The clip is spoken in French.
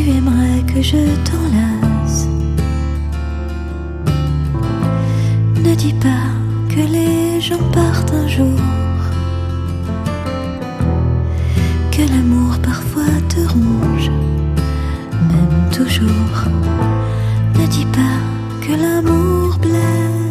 aimerais que je t'enlace. Ne dis pas que les gens partent un jour, que l'amour parfois te ronge, même toujours. Ne dis pas que l'amour blesse.